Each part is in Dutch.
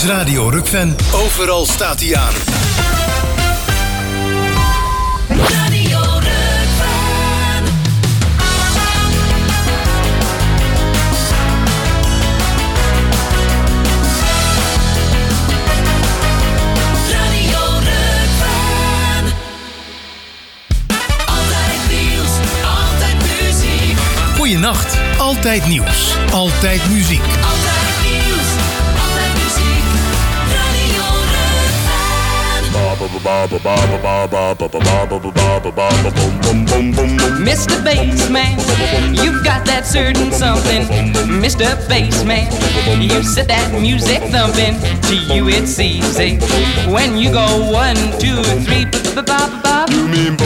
is Radio Rukven. Overal staat hij aan. Radio Rukven. Radio Rukven. Altijd nieuws, altijd muziek. Goeienacht, altijd nieuws, altijd muziek. Altijd nieuws, altijd muziek. Radio Rukven. Mr. Bassman, you got that certain something. Mr. Bassman, you set that music thumping. To you it's easy when you go 1, 2, 3. You mean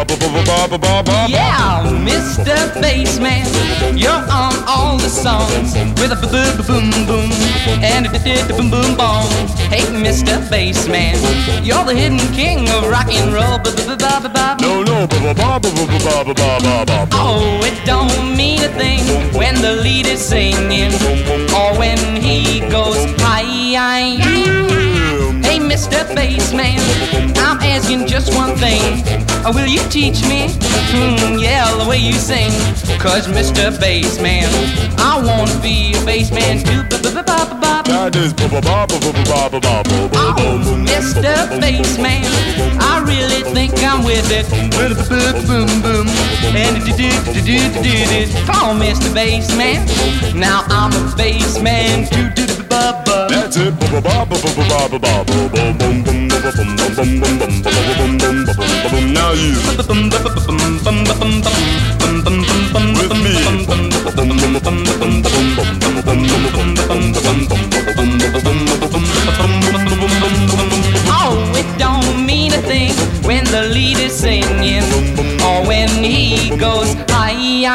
Yeah, Mr. Bassman, you're on all the songs with a boom boom and a boom boom boom. Hey, Mr. Bassman, you're the hidden king of rock and roll. No. Oh, it don't mean a thing when the lead is singing or when he goes high. Hey, Mr. Bassman, I'm asking just one thing. Will you teach me? Yeah, the way you sing. Cause Mr. Bassman, I wanna be a bassman too. That is Oh, Mr. Bassman, I really think I'm with it. Boom boom and come on, Mr. Bassman. Now I'm a bassman too. That's it. Now you with me. Oh, it don't mean a thing when the lead is singing or when he goes high.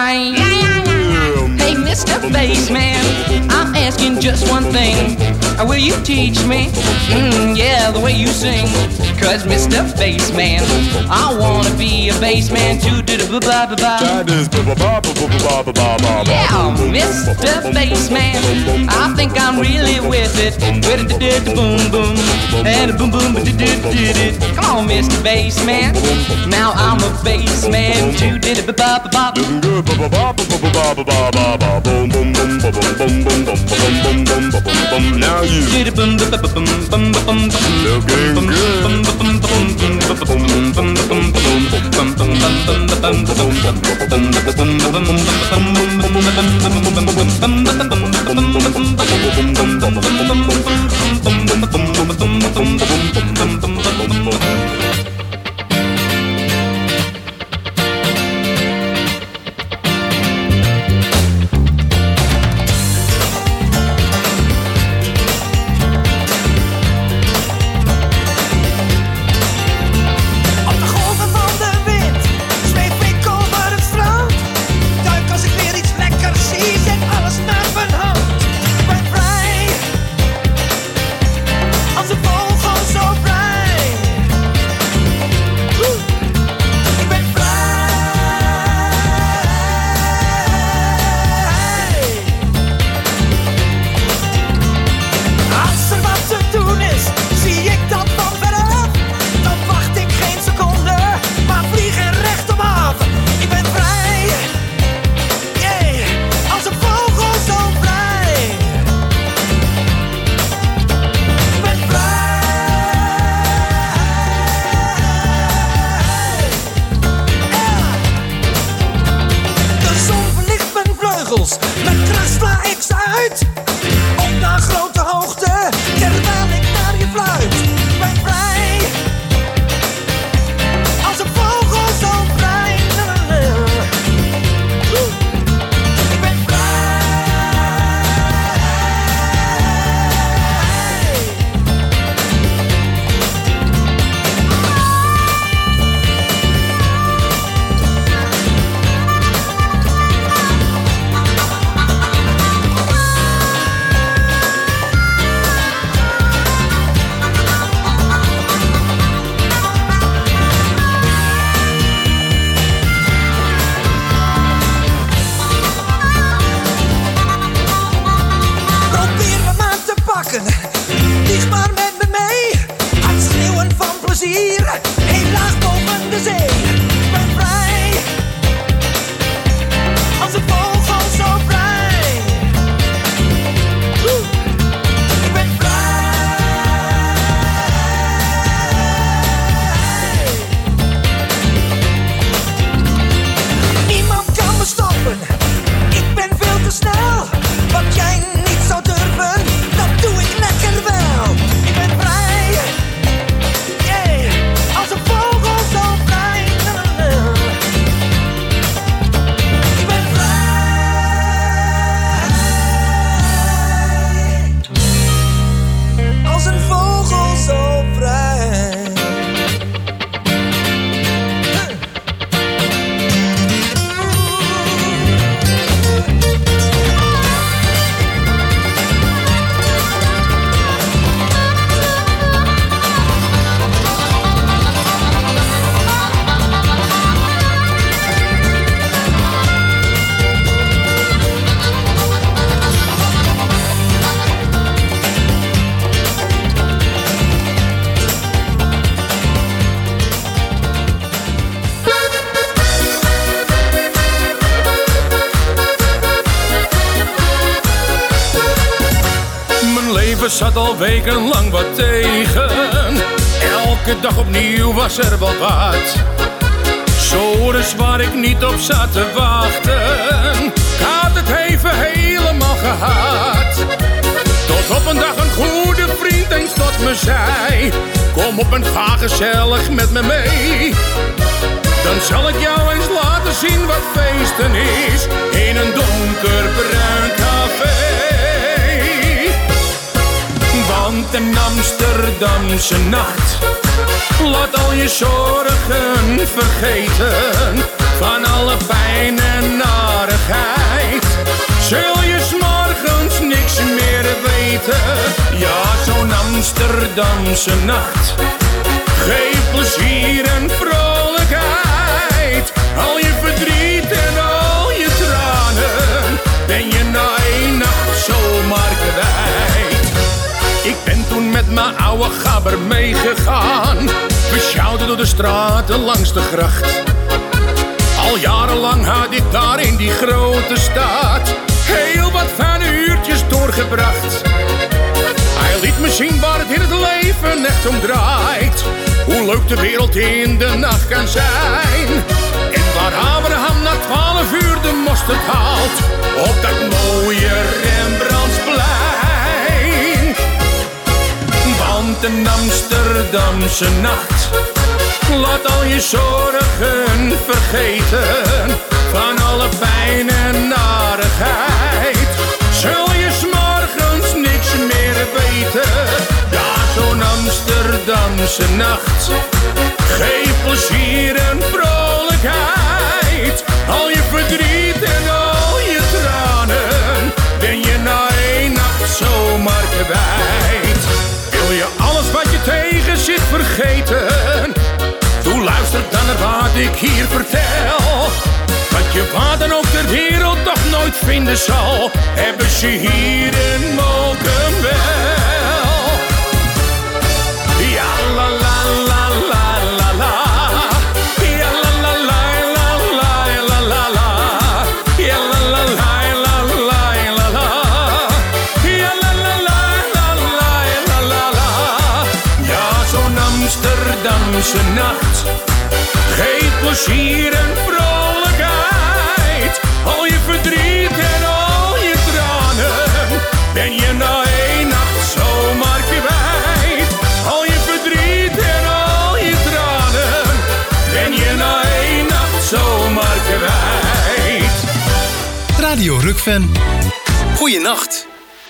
Hey, Mr. Bassman, I'm asking just one thing. Will you teach me? Yeah, the way you sing. Cause Mr. Bassman, I wanna be a bassman too. That is Yeah, Mr. Bassman, I think I'm really with it. With it, boom boom and a boom boom. Come on, Mr. Bassman. Now I'm a bassman too. looking good. Now you looking good. Op de golven van de wind zweef ik over het strand. Duik als ik weer iets leven zat al wekenlang wat tegen. Elke dag opnieuw was er wel wat. Zores waar ik niet op zat te wachten. Ik had het even helemaal gehad. Tot op een dag een goede vriend eens tot me zei: kom op en ga gezellig met me mee. Dan zal ik jou eens laten zien wat feesten is in een donkerbruin café. Want een Amsterdamse nacht laat al je zorgen vergeten. Van alle pijn en narigheid zul je 's morgens niks meer weten. Ja, zo'n Amsterdamse nacht geeft plezier en vrolijkheid. Al je verdriet en al je tranen ben je na één nacht zomaar kwijt. Ik ben toen met mijn oude gabber meegegaan. We sjouwden door de straten langs de gracht. Al jarenlang had ik daar in die grote stad heel wat fijne uurtjes doorgebracht. Hij liet me zien waar het in het leven echt om draait. Hoe leuk de wereld in de nacht kan zijn. En waar Abraham na 12 uur de mosterd haalt op dat mooie Rembrandtsplein. Want een Amsterdamse nacht laat al je zorgen vergeten. Van alle pijn en narigheid zul je 's morgens niks meer weten. Ja, zo'n Amsterdamse nacht geeft plezier en vrolijkheid. Al je verdriet en al je tranen ben je na één nacht zomaar kwijt. Wil je alles wat je tegen zit vergeten? Doe luister dan naar wat ik hier vertel. Wat je waar dan ook ter wereld toch nooit vinden zal, hebben ze hier in Mokum wel. Ja la la la la la la. Ja la la la la la la la la. Ja la la la la la la la. Ja la la la la la la la. Ja, zo'n Amsterdamse nacht geeft plezier en vrolijkheid. Al je verdriet en al je tranen ben je na één nacht zomaar kwijt. Al je verdriet en al je tranen ben je na één nacht zomaar kwijt. Radio Rukven. Goeienacht.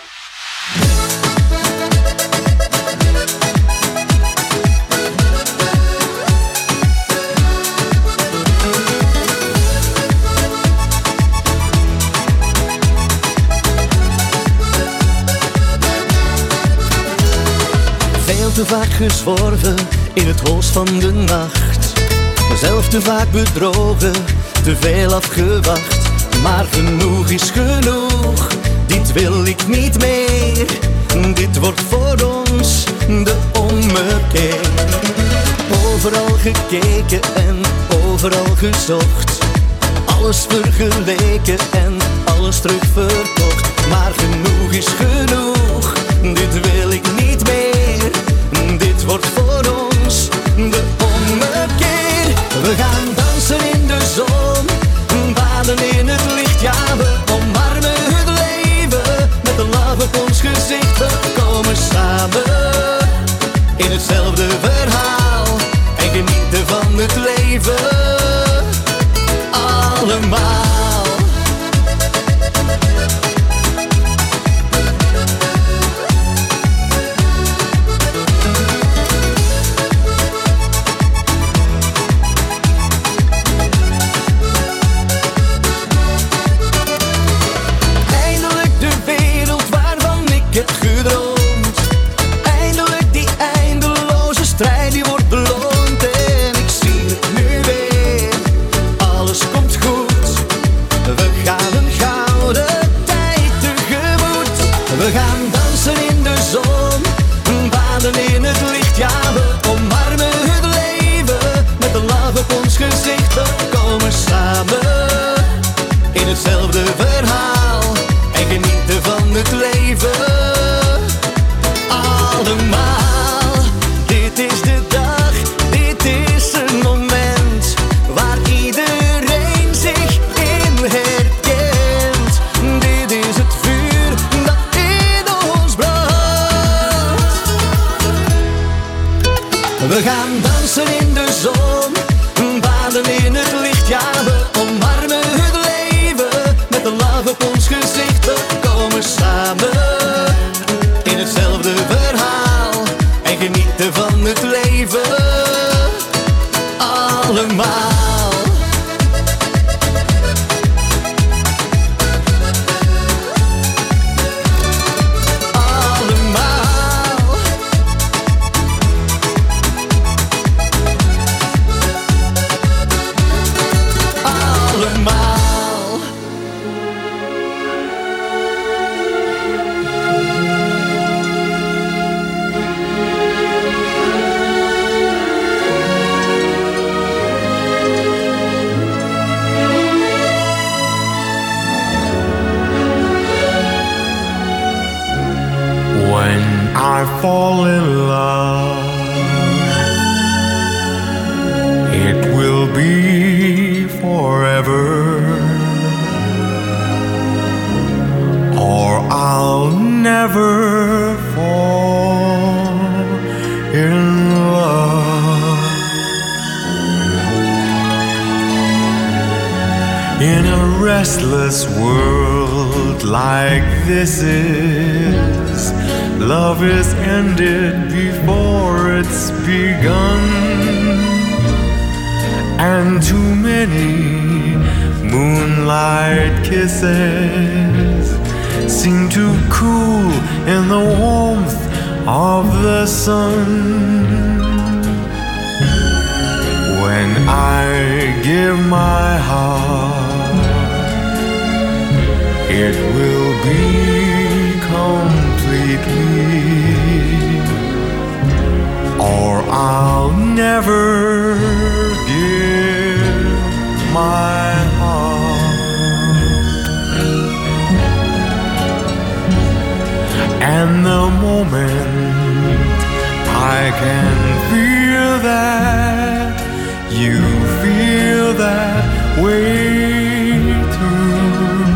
Te vaak gezworven in het hols van de nacht. Mezelf te vaak bedrogen, te veel afgewacht. Maar genoeg is genoeg, dit wil ik niet meer. Dit wordt voor ons de ommekeer. Overal gekeken en overal gezocht. Alles vergeleken en alles terug verkocht. Maar genoeg is genoeg, dit wil ik niet meer. Dit wordt voor ons de ommekeer. We gaan dansen in de zon, baden in het licht. Ja, we omarmen het leven met een lach op ons gezicht. We komen samen in hetzelfde verhaal en genieten van het leven. Allemaal. Hetzelfde verhaal en genieten van het leven. op ons gezicht, we komen samen in hetzelfde verhaal en genieten van het leven allemaal. I fall in love, it will be forever, or I'll never fall in love. In a restless world like this is, love is ended before it's begun, and too many moonlight kisses seem to cool in the warmth of the sun. When I give my heart, it will be completely, or I'll never give my heart. And the moment I can feel that you feel that way too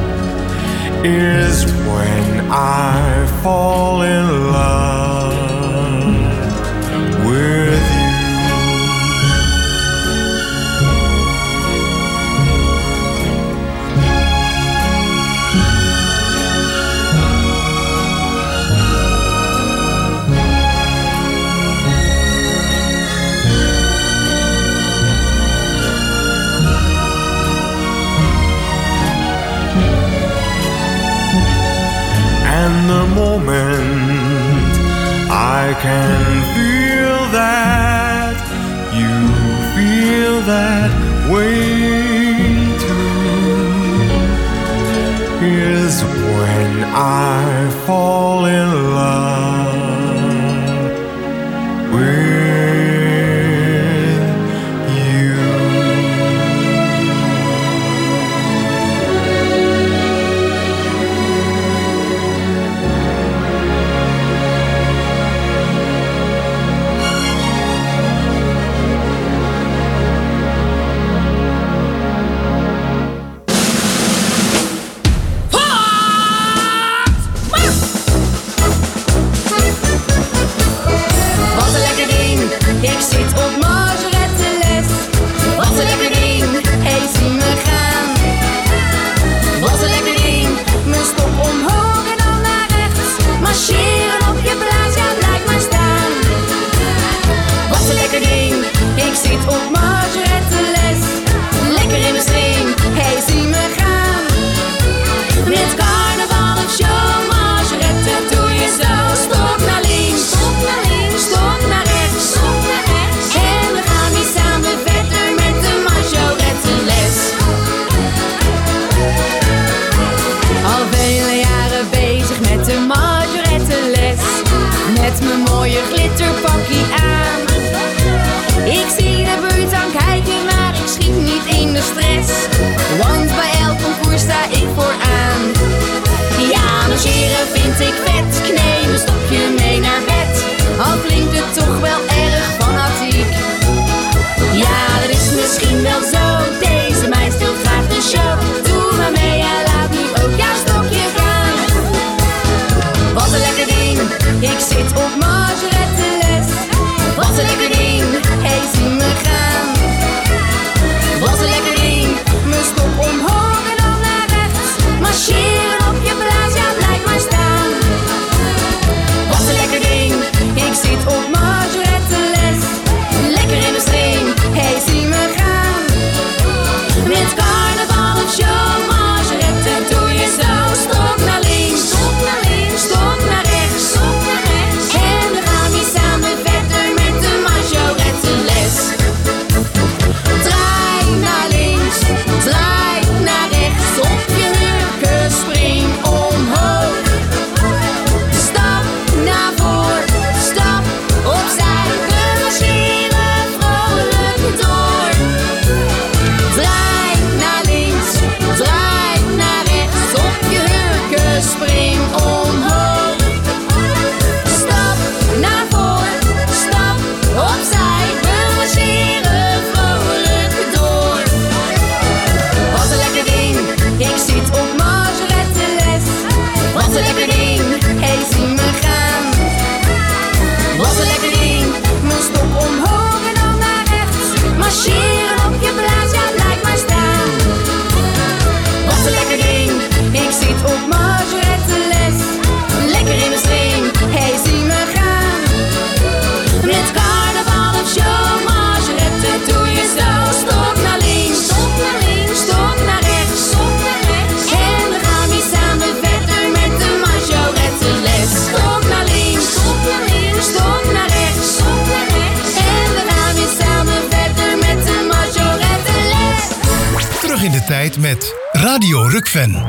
is when I fall in love with you. And the moment I can feel that you feel that way too is when I fall in love with you. Terug in de tijd met Radio Rukven.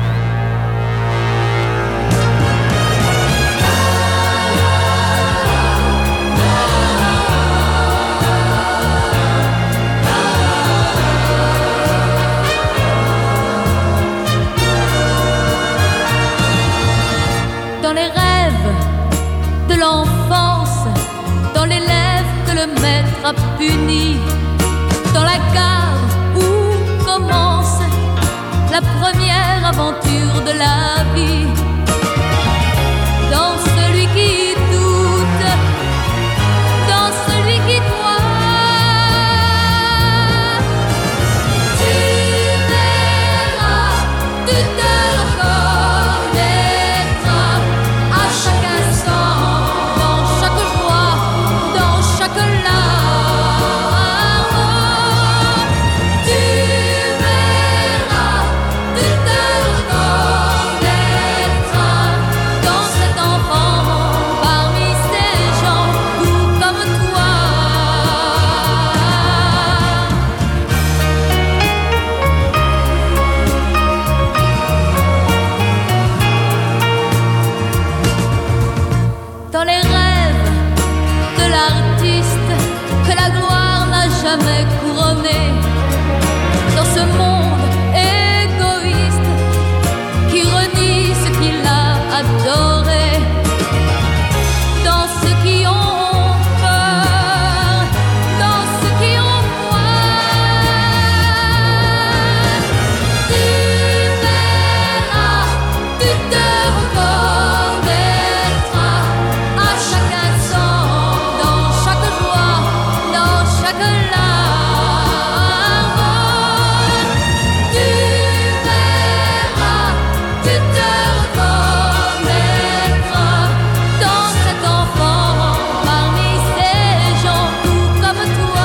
Dans les rêves de l'enfance, dans les lèvres que le maître a puni, dans la gare où commence la première aventure de la vie, dans celui qui doute, dans celui qui croit, tu verras, tu te reconnaîtras à chaque instant, dans chaque joie, dans chaque larme. Dans les rêves de l'artiste que la gloire n'a jamais couronné, dans ce monde égoïste qui renie ce qu'il a adoré, dans ceux qui ont peur, dans ceux qui ont froid, tu verras, tu te reconnaîtras à chaque instant, dans chaque joie, dans chaque larme. Tu verras, tu te reconnaîtras dans cet enfant, parmi ces gens tout comme toi.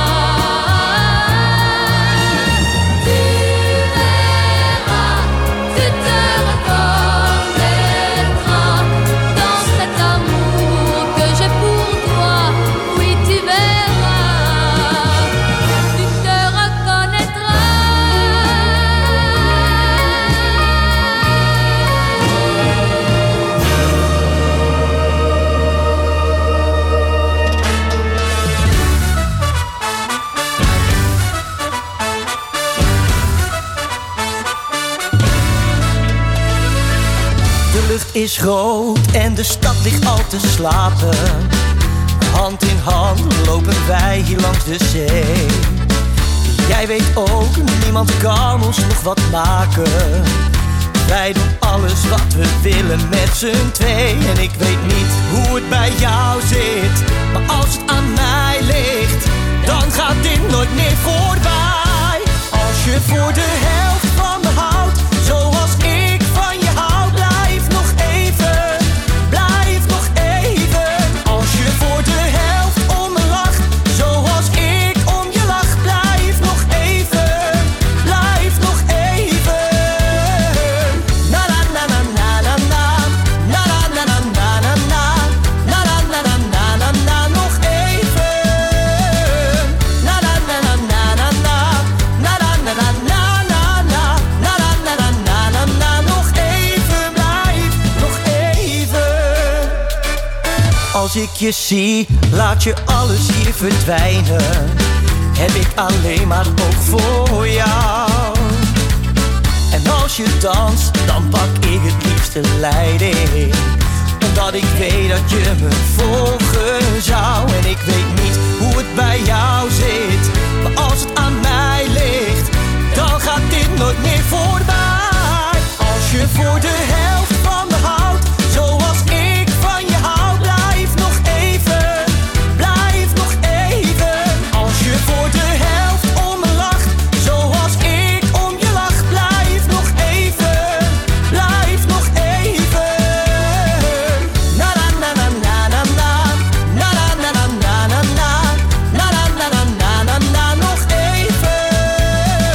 Tu verras, tu te reconnaîtras dans cet amour que j'ai pour toi. Oui, tu verras, tu te reconnaîtras. De lucht is rood en de stad ligt al te slapen. Hand in hand lopen wij hier langs de zee. Jij weet ook, niemand kan ons nog wat maken. Wij doen alles wat we willen met z'n twee. En ik weet niet hoe het bij jou zit, maar als het aan mij ligt, dan gaat dit nooit meer voorbij. Als je voor de helft van me houdt, zoals ik van je hou, blijf nog even, blijf nog even. Als je voor de helft om me lacht, zoals ik om je lach, blijf nog even, blijf nog even. Na na na na na na na, na na na na na na na, na na na na na na, nog even. Na na na na na na na, na na na na na na na, na na na na na na na, nog even, blijf nog even. Als ik je zie, laat je alles hier verdwijnen. Heb ik alleen maar oog voor jou. En als je danst, dan pak ik het liefste leiding. Omdat ik weet dat je me volgen zou. En ik weet niet hoe het bij jou zit, maar als het aan mij ligt, dan gaat dit nooit meer voorbij. Als je voor de helft van me houdt, zoals ik van je hou, blijf nog even, blijf nog even. Als je voor de helft om me lacht, zoals ik om je lach, blijf nog even, blijf nog even. Na na na na na na na, na na na na na na na, na na na na na na, nog even.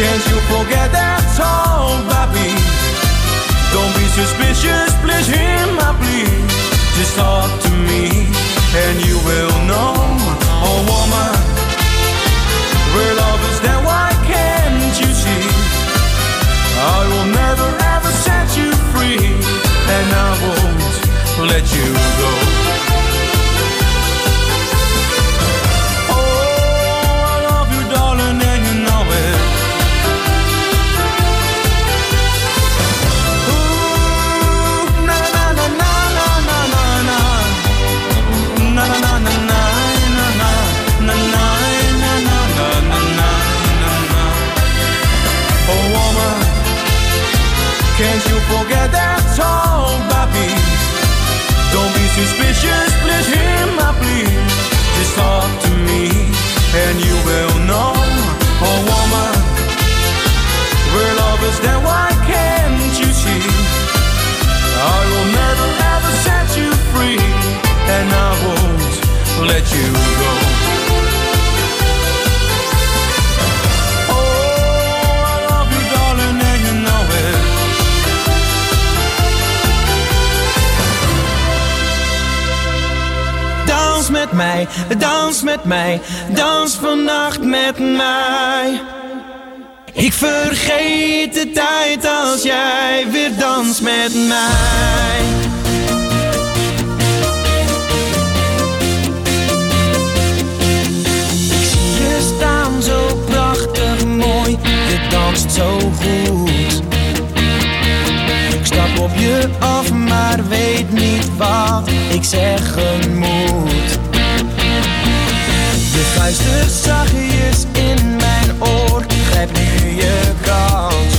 Can't you forget that tall baby? Don't be suspicious, please hear my plea. Just talk to me and you will know, oh woman, real love is there, why can't you see? I will never ever set you free, and I won't let you go. Oh, I love you darling and you know it. Ooh, na na na na na na na na. Na na na na na na na na na na na na na. Oh woman, can't you forget that tall baby? Don't be suspicious, please hear my plea. Just talk to me and you will know, oh woman, real love is there, why can't you see? I will never ever set you free, and I won't let you go. Oh, I love you darling and you know it. Dans met mij, dans met mij, dans vannacht met mij. Ik vergeet de tijd als jij weer danst met mij. Ik zie je staan zo prachtig mooi, je danst zo goed. Ik stap op je af, maar weet niet wat ik zeggen moet. Je fluistert zachtjes in mijn oor, grijp nu je kans.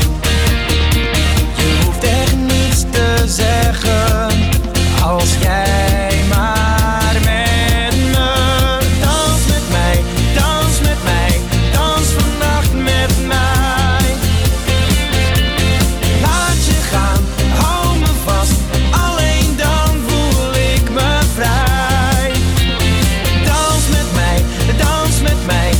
Je hoeft echt niets te zeggen, als jij maar met me dans met mij, dans met mij, dans vannacht met mij. Laat je gaan, hou me vast, alleen dan voel ik me vrij. Dans met mij, dans met mij,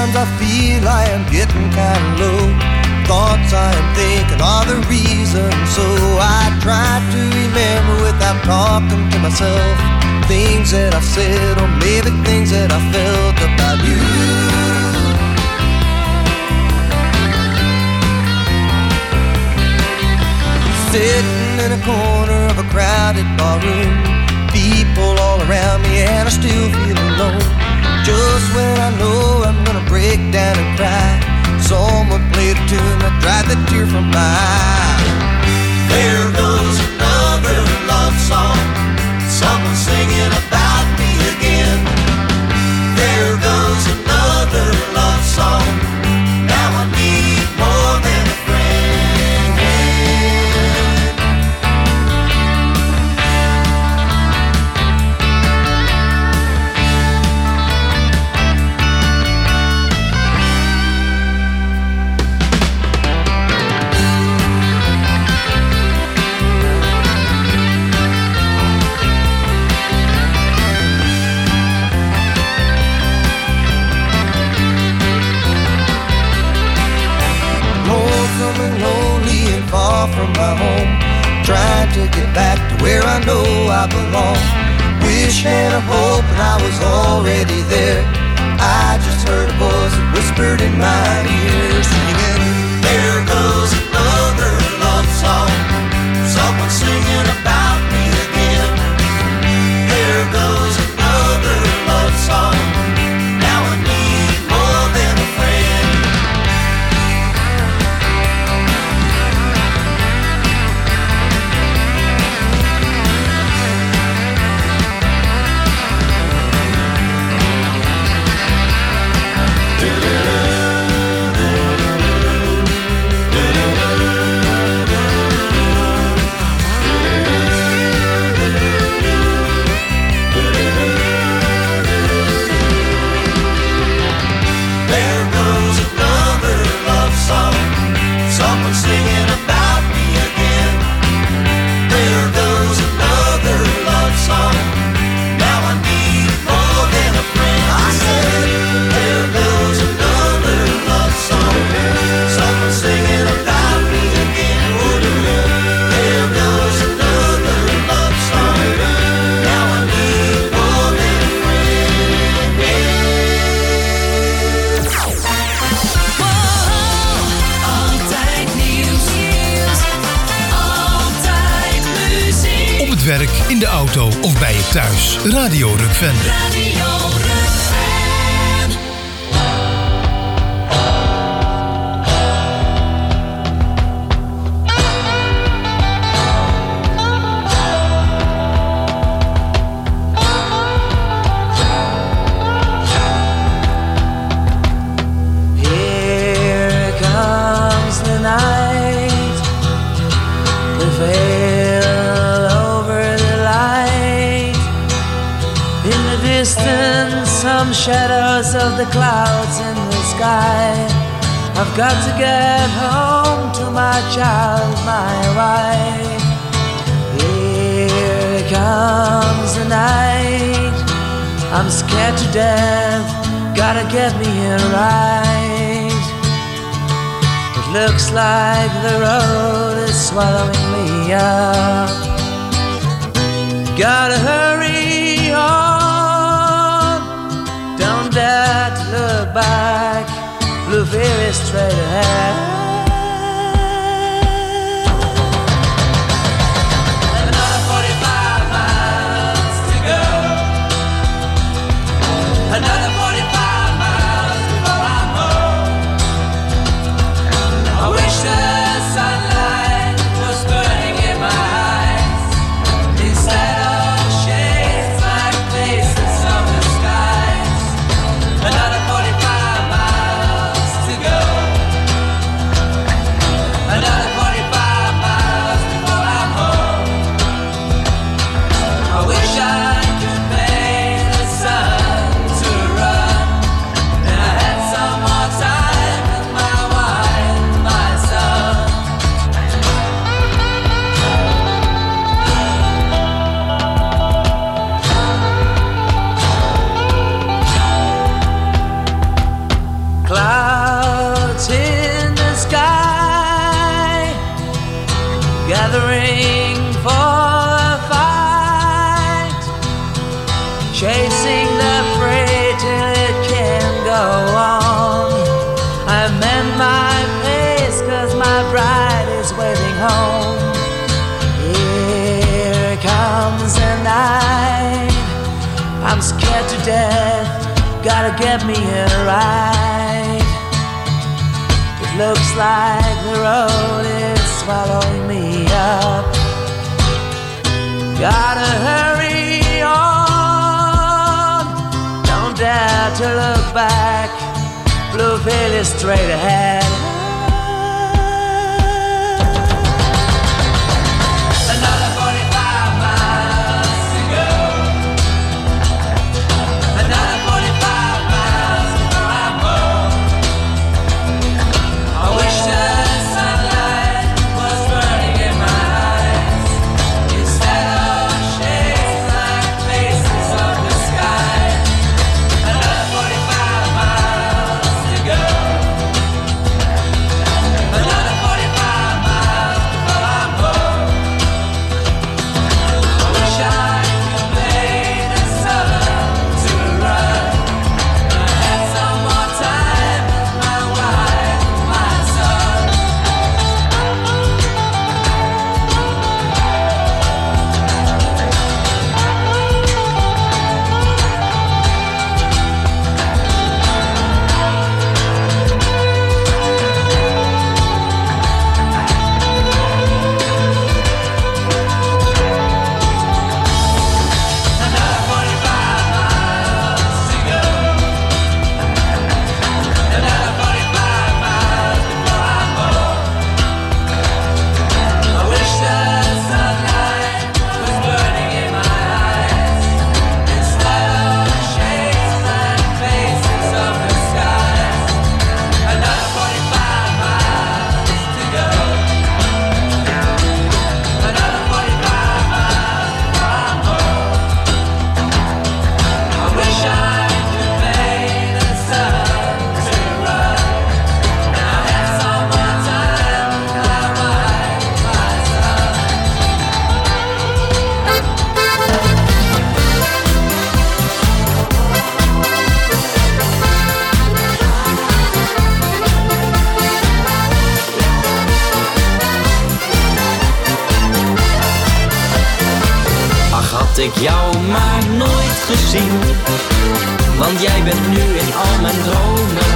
Sometimes I feel I am getting kind of low. Thoughts I am thinking are the reason. So I try to remember without talking to myself things that I've said, or maybe things that I felt about you. Sitting in a corner of a crowded barroom, people all around me and I still feel alone. Just when I know I'm gonna break down and cry, someone played a tune that dried the tear from my eye. There goes another love song, someone singing about me again. There goes another love song, now I need more than a friend. Far from my home, trying to get back to where I know I belong. Wish and a hope and I was already there. I just heard a voice that whispered in my ear, singing, there goes another love song, someone singing about me again. There goes another love song, now I need more than a friend. Someone singing about me again. There goes another love song, now I need more than a friend. I said, there goes another love song, someone singing about me again. There goes another love song, now I need more than a friend. Op het werk, in de auto of bij je thuis. Radio Ruck Vende. Radio Ruck Here comes the night, the veil over the light. In the distance, some shadows of the clouds in the sky. I've got to get home to my child, my wife. Here comes the night, I'm scared to death, gotta get me here right. It looks like the road is swallowing me up. Gotta hurry on, don't dare to look back, blue fear is straight ahead. Another 45 miles to go, another 45 miles before I'm home. I wish the sunlight was burning in my eyes, instead of shades like faces of the skies. Another 45 miles to go, chasing the prey till it can't go on. I mend my pace 'cause my bride is waiting home. Here comes the night, I'm scared to death, gotta get me here right. It looks like the road is swallowing me up. Gotta hurry on, don't dare to look back, blue veil is straight ahead. Another 45 miles to go. Another 45 miles before I'm home. I wish the sunlight was burning in my eyes instead of shades like faces of the sky. Another 45 miles to go. Another 45 miles before I'm home. I wish I could pay the sun to run. I had some more time with my wife, my son. Another 45 miles to go. Another 45 miles before I'm home. I wish the sunlight was burning in my eyes instead of shades like faces of the sky. Another 45 miles to go. Another 45 miles before I'm home. I wish I could pay the sun to run. I had some more time with my wife, my son. Ach, had ik jou maar nooit gezien, want jij bent nu in al mijn dromen.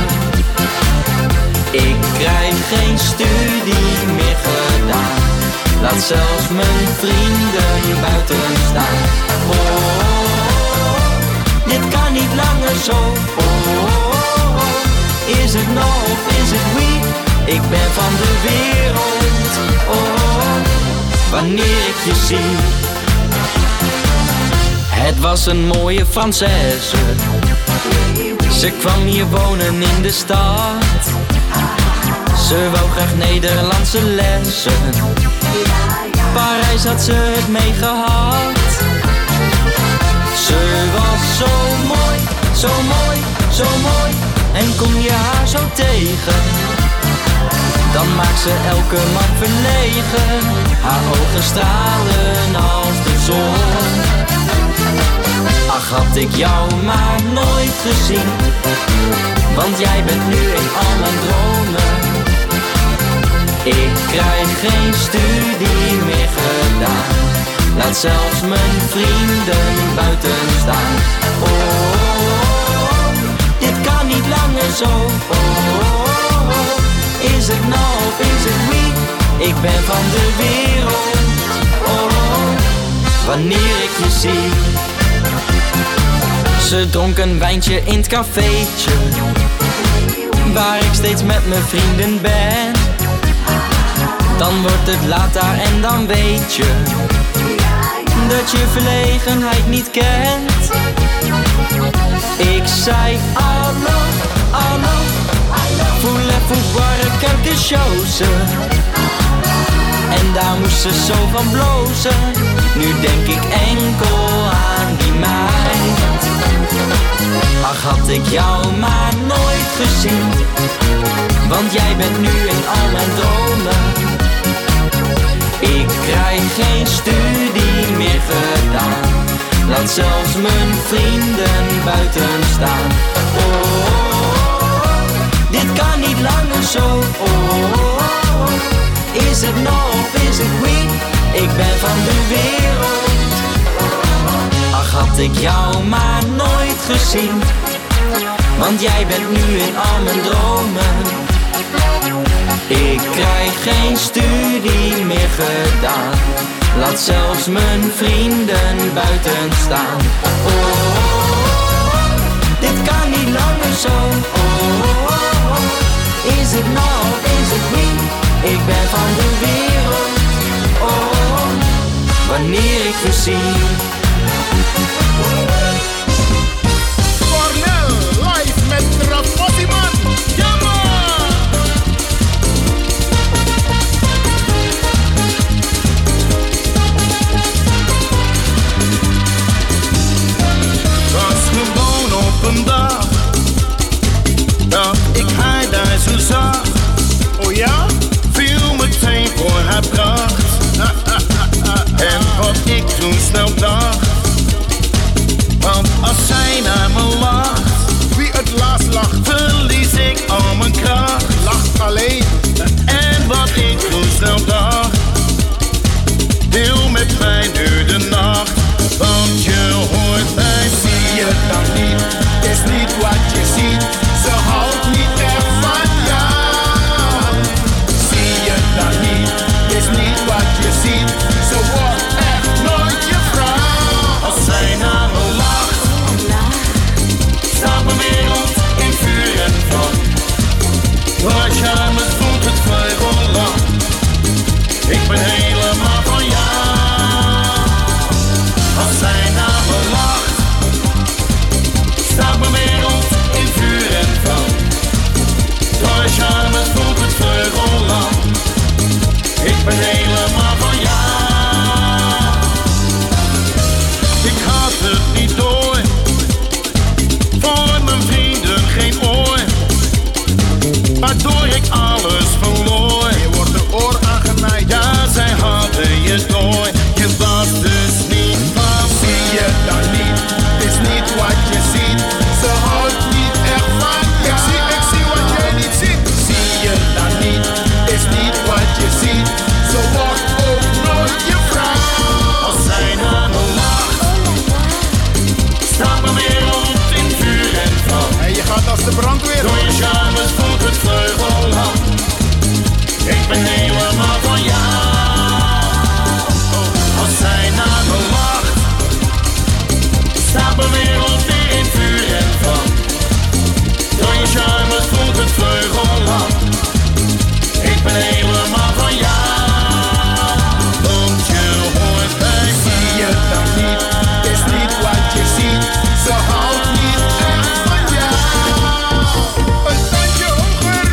Ik krijg geen studie meer gedaan, laat zelfs mijn vrienden buiten staan. Oh, dit kan niet langer zo. Oh, is het no of is het we? Ik ben van de wereld. Oh, wanneer ik je zie. Het was een mooie Française. Ze kwam hier wonen in de stad. Ze wou graag Nederlandse lessen. Parijs had ze het mee gehad. Ze was zo mooi, zo mooi, zo mooi. En kom je haar zo tegen, dan maakt ze elke man verlegen. Haar ogen stralen als de zon. Ach, had ik jou maar nooit gezien, want jij bent nu in al mijn dromen. Ik krijg geen studie meer gedaan, laat zelfs mijn vrienden buiten staan. Oh, dit kan niet langer zo. Oh, is het nou of is het we? Ik ben van de wereld. Oh, wanneer ik je zie. Ze dronk een wijntje in het cafeetje, waar ik steeds met mijn vrienden ben. Dan wordt het laat daar en dan weet je dat je verlegenheid niet kent. Ik zei hallo, hallo, voulez-vous boire quelque chose? En daar moest ze zo van blozen. Nu denk ik enkel aan die meid. Ach, had ik jou maar nooit gezien, want jij bent nu in al mijn dromen. Ik krijg geen studie meer gedaan, laat zelfs mijn vrienden buiten staan. Oh, dit kan niet langer zo. Oh, is het no of is het we? Ik ben van de wereld. Ach, had ik jou maar nooit gezien, want jij bent nu in al mijn dromen. Ik krijg geen studie meer gedaan, laat zelfs mijn vrienden buiten staan. Oh, dit kan niet langer zo. Oh, is het nou of is het niet? Ik ben van de wereld. Oh, wanneer ik verzie. Cornel, live met Rafossiman. Gewoon op een dag dat ik haar daar zo zag. Oh ja? Viel meteen voor haar pracht. En wat ik toen snel dacht, want als zij naar me lacht, wie het laatst lacht, verlies ik al mijn kracht. Lacht alleen. En wat ik toen snel dacht, deel met mij nu de nacht. Want je hoort mij, zie je dan niet, is niet wat je ziet. Ze houdt niet echt van jou. Zie je dan niet, is niet wat je ziet. Ze wordt echt nooit je vrouw. Als zij naar me lacht, staat mijn wereld in vuur en vlam. Waar charme voelt het vleugellam. Ik ben helemaal van jou. Als zij naar me lacht, staat mijn wereld in vuur en vlam. Door charme voelt het vleugellam. Ik ben helemaal van jou. Ik had het niet door, voor mijn vrienden geen oor, waardoor ik alles verloor. Je wordt de oor aangenaaid. Ja, zij hadden je door, je was dus niet van. Zie je dan niet, is niet wat je ziet. Ze houdt niet echt van jou. Ik zie wat jij niet ziet. Zie je dan niet, is niet wat je ziet. Ze wordt ook nooit je vrouw. Als zij naar me lacht, staat mijn wereld in vuur en vlam. En je gaat als de brandweer. Door je charmes voelt het vleugellam. Ik ben helemaal van jou. Als zij naar me lacht, staat mijn wereld weer in vuur en vlam. Door je charmes voelt het vleugellam. Ik ben helemaal van jou. Want je hoort bij. Zie je dan niet, is niet wat je ziet. Ze houdt niet echt van jou. Een tandje hoger.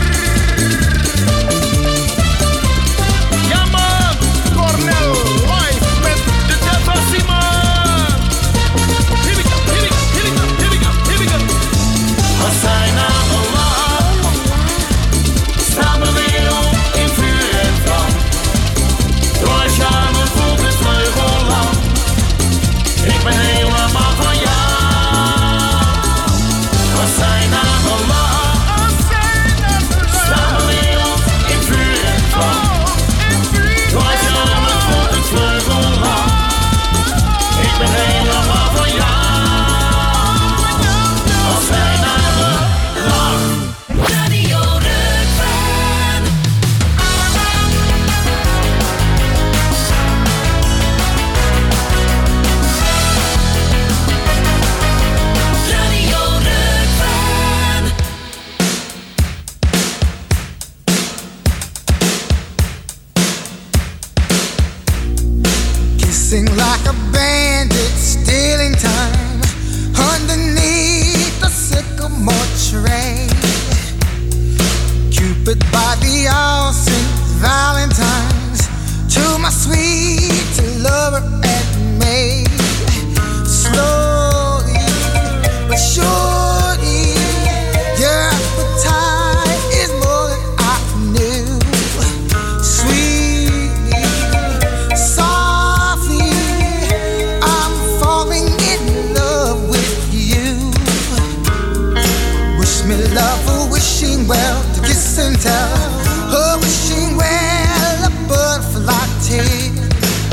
Ja man, Cornel, live met de Rafossiman. Here we go, here we go, here we go, here we go, here we go. Als zij naar me lacht, staat mijn wereld in vuur en vlam. Door charme voelt het vleugellam. Ik ben helemaal van jou. Als zij naar me lacht, staat mijn wereld in vuur en vlam. Door charme voelt het vleugellam. Ik ben helemaal van jou. Als zij naar me lacht. Radio Rukven. Radio Rukven. Kissing like a bandit, stealing time underneath the sycamore tree. Cupid by the all St. Valentine's, to my sweet lover and maid. Slowly but surely, your appetite is more than I knew. Sweetly, softly, I'm falling in tell. Oh, wishing well a butterfly tail.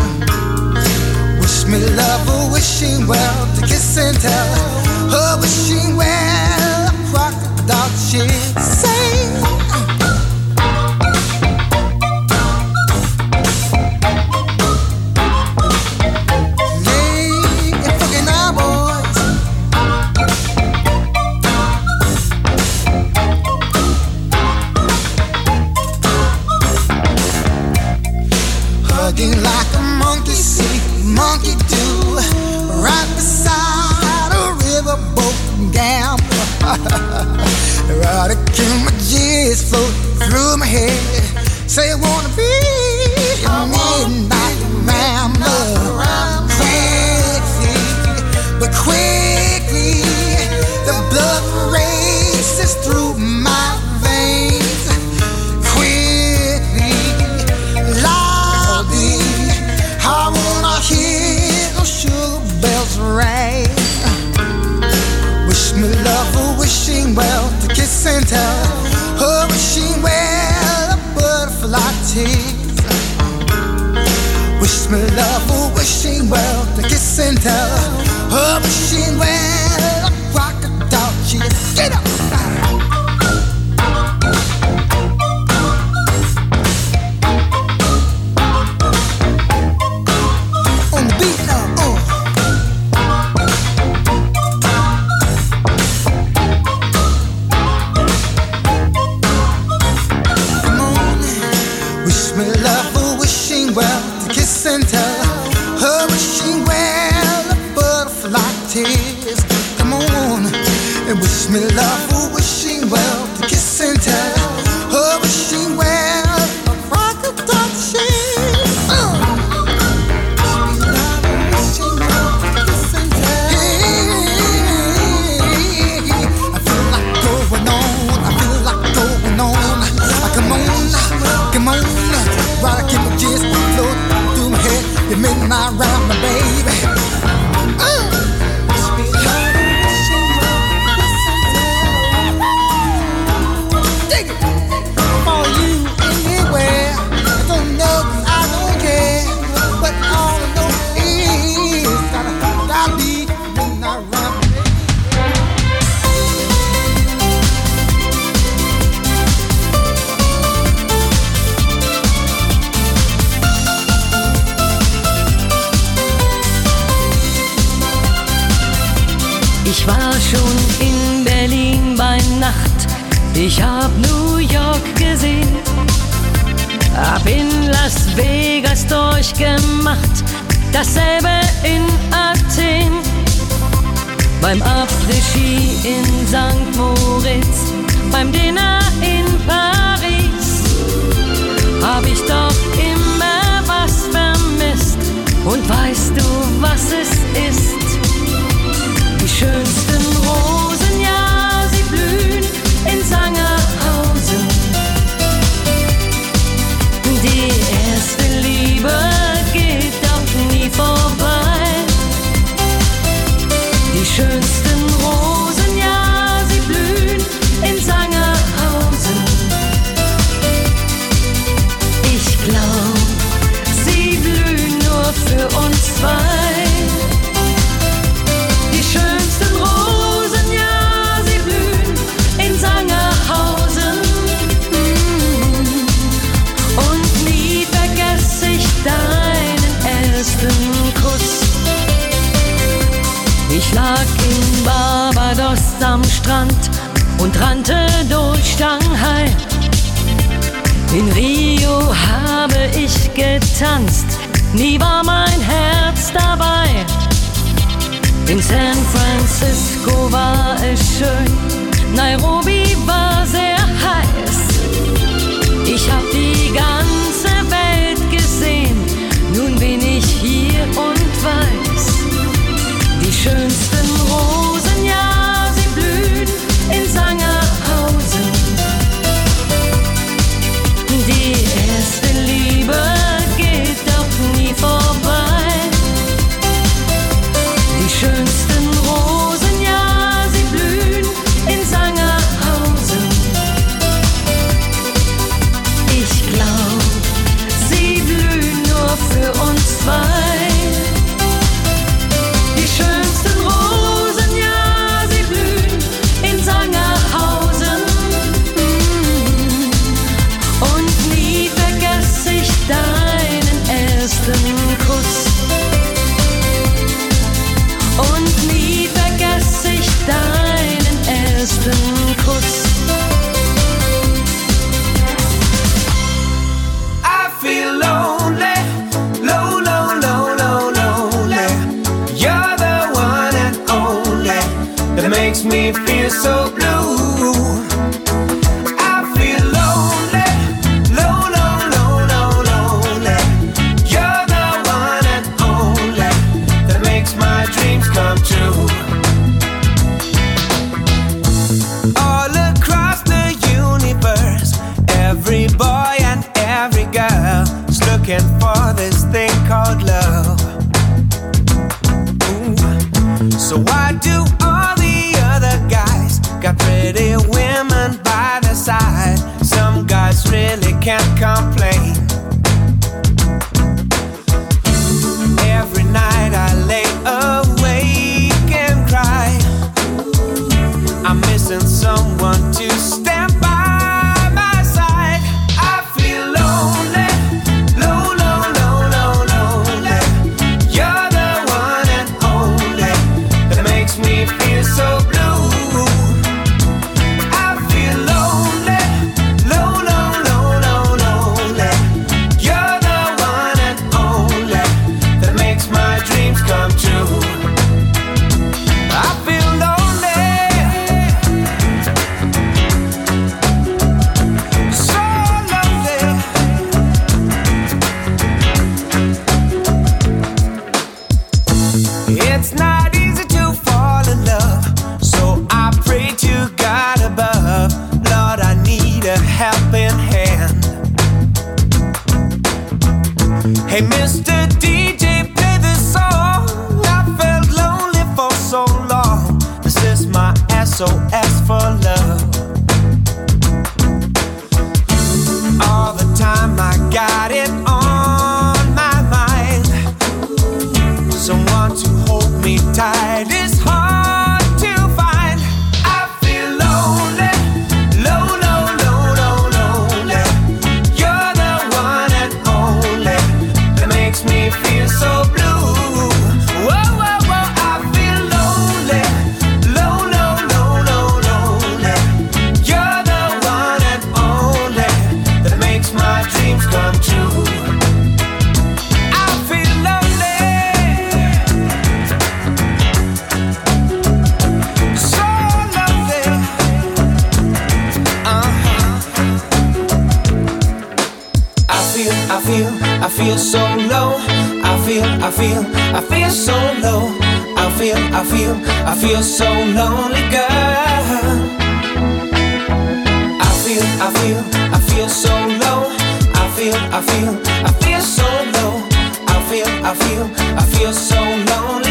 Wish me love, oh, wishing well to kiss and tell. Oh, wishing well a crocodile shit. Say. Like a monkey see, monkey do, right beside a riverboat gambler. Right again, my G's float through my head. Say I wanna be a midnight rambler. Quickly, but quickly, the blood races through my veins. I wanna hear those sugar bells ring. Wish me love, oh, wishing well to kiss and tell. Oh, wishing well a butterfly tease. Wish me love, oh, wishing well to kiss and tell. Oh, wishing well a crocodile cheese. Get up! Wish me love, oh, wishing well to kiss and tell. Oh, wishing well a crocodile shit. Wish me love, oh, wishing well to kiss and tell. I feel like going on, I feel like going on. Come on, come on. Right, I keep my jizz float through my head. You midnight round my baby. Ich war schon in Berlin bei Nacht, ich hab New York gesehen, hab in Las Vegas durchgemacht, dasselbe in Athen. Beim Après-Ski in St. Moritz, beim Dinner in Paris, hab ich doch immer was vermisst. Und weißt du, was es ist? Die schönsten Rosen, ja, sie blühen in Sangerhausen. Die erste Liebe geht doch nie vorbei. Die schönsten Rosen, ja, sie blühen in Sangerhausen. Ich glaub, sie blühen nur für uns zwei. Die schönsten Rosen, ja, sie blühen in Sangerhausen. Und nie vergess ich deinen ersten Kuss. Ich lag in Barbados am Strand und rannte durch Shanghai. In Rio habe ich getanzt, nie war mein Herz dabei. In San Francisco war es schön, Nairobi war sehr heiß. Ich hab die ganze Welt gesehen, nun bin ich hier und weiß. Die schönsten Rosen, ja, sie blühen in Sangerhausen. Die erste Liebe geht doch nie vorbei. Die schönsten Rosen, ja, sie blühen in Sangerhausen. makes me feel so blue. I feel lonely, lonely. You're the one and only that makes my dreams come true. All across the universe, every boy and every girl is looking for this thing called love. So why do all the other guys got pretty women by their side? Some guys really can't complain. Every night I lay awake and cry. I'm missing someone to stand by my side. I feel lonely, lonely. You're the one and only that makes me feel so blue. I feel lonely, lonely. You're the one and only that makes my dreams come true. I feel lonely, so lonely. It's not easy to fall in love, so I pray to God above. Lord, I need a helping hand. Hey, Mr. DJ, play this song. I felt lonely for so long. This is my SOS for love. All the time I got it on my mind. Someone to hold me tight is hard to find. I feel lonely, lonely. You're the one and only that makes me feel so blue. Whoa, I feel lonely, lonely. You're the one and only that makes my dreams come true. I feel lonely, so lonely. I feel so low. I feel so low. I feel so lonely, girl. I feel so low. I feel so low. I feel so lonely.